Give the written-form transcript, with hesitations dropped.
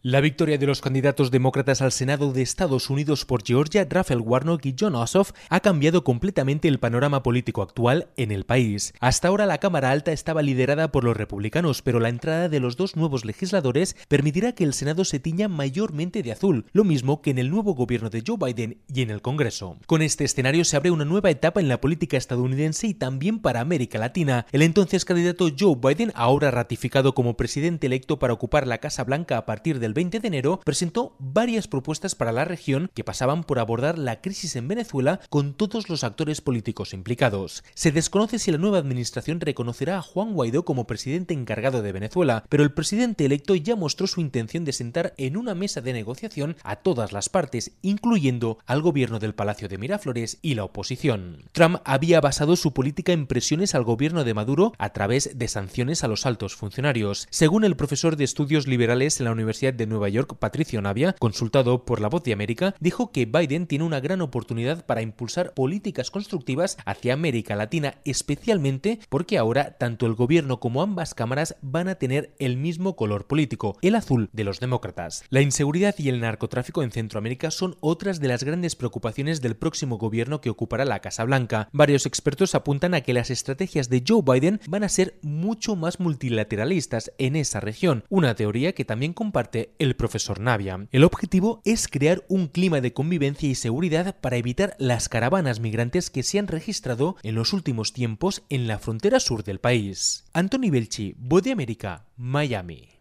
La victoria de los candidatos demócratas al Senado de Estados Unidos por Georgia, Raphael Warnock y Jon Ossoff, ha cambiado completamente el panorama político actual en el país. Hasta ahora la Cámara Alta estaba liderada por los republicanos, pero la entrada de los dos nuevos legisladores permitirá que el Senado se tiña mayormente de azul, lo mismo que en el nuevo gobierno de Joe Biden y en el Congreso. Con este escenario se abre una nueva etapa en la política estadounidense y también para América Latina. El entonces candidato Joe Biden, ahora ratificado como presidente electo para ocupar la Casa Blanca a partir del 20 de enero, presentó varias propuestas para la región que pasaban por abordar la crisis en Venezuela con todos los actores políticos implicados. Se desconoce si la nueva administración reconocerá a Juan Guaidó como presidente encargado de Venezuela, pero el presidente electo ya mostró su intención de sentar en una mesa de negociación a todas las partes, incluyendo al gobierno del Palacio de Miraflores y la oposición. Trump había basado su política en presiones al gobierno de Maduro a través de sanciones a los altos funcionarios. Según el profesor de estudios liberales en la Universidad de Nueva York, Patricio Navia, consultado por La Voz de América, dijo que Biden tiene una gran oportunidad para impulsar políticas constructivas hacia América Latina, especialmente porque ahora tanto el gobierno como ambas cámaras van a tener el mismo color político, el azul de los demócratas. La inseguridad y el narcotráfico en Centroamérica son otras de las grandes preocupaciones del próximo gobierno que ocupará la Casa Blanca. Varios expertos apuntan a que las estrategias de Joe Biden van a ser mucho más multilateralistas en esa región, una teoría que también comparte el profesor Navia. El objetivo es crear un clima de convivencia y seguridad para evitar las caravanas migrantes que se han registrado en los últimos tiempos en la frontera sur del país. Anthony Belchi, Voz de América, Miami.